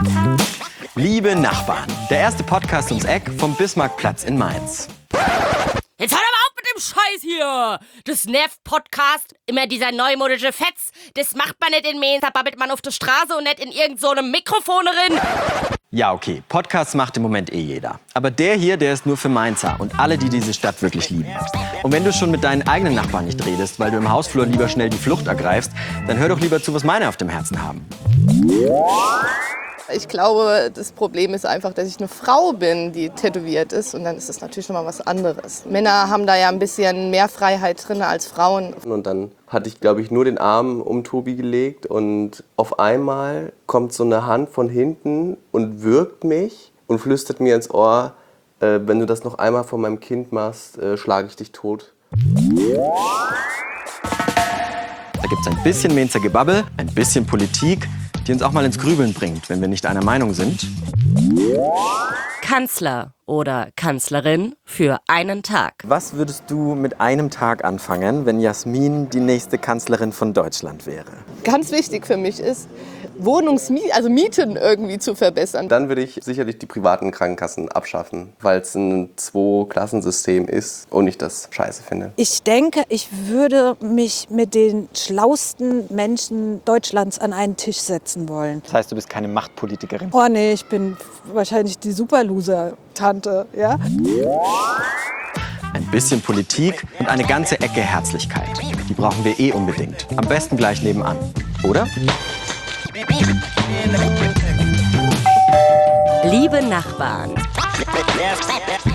Liebe Nachbarn, der erste Podcast ums Eck vom Bismarckplatz in Mainz. Jetzt hört aber auf mit dem Scheiß hier! Das nervt Podcast, immer dieser neumodische Fetz. Das macht man nicht in Mainz, da babbelt man auf der Straße und nicht in irgend so einem Mikrofon drin. Ja, okay, Podcasts macht im Moment jeder. Aber der hier, der ist nur für Mainzer und alle, die diese Stadt wirklich lieben. Und wenn du schon mit deinen eigenen Nachbarn nicht redest, weil du im Hausflur lieber schnell die Flucht ergreifst, dann hör doch lieber zu, was meine auf dem Herzen haben. Ich glaube, das Problem ist einfach, dass ich eine Frau bin, die tätowiert ist. Und dann ist das natürlich noch mal was anderes. Männer haben da ja ein bisschen mehr Freiheit drin als Frauen. Und dann hatte ich, glaube ich, nur den Arm um Tobi gelegt. Und auf einmal kommt so eine Hand von hinten und würgt mich und flüstert mir ins Ohr, wenn du das noch einmal vor meinem Kind machst, schlage ich dich tot. Da gibt's ein bisschen Mainzer Gebabbel, ein bisschen Politik, die uns auch mal ins Grübeln bringt, wenn wir nicht einer Meinung sind. Kanzler oder Kanzlerin für einen Tag. Was würdest du mit einem Tag anfangen, wenn Jasmin die nächste Kanzlerin von Deutschland wäre? Ganz wichtig für mich ist, Mieten irgendwie zu verbessern. Dann würde ich sicherlich die privaten Krankenkassen abschaffen, weil es ein Zwei-Klassensystem ist und ich das scheiße finde. Ich denke, ich würde mich mit den schlauesten Menschen Deutschlands an einen Tisch setzen wollen. Das heißt, du bist keine Machtpolitikerin. Oh nee, ich bin wahrscheinlich die Superloser-Tante, ja? Ein bisschen Politik und eine ganze Ecke Herzlichkeit. Die brauchen wir unbedingt. Am besten gleich nebenan, oder? Liebe Nachbarn.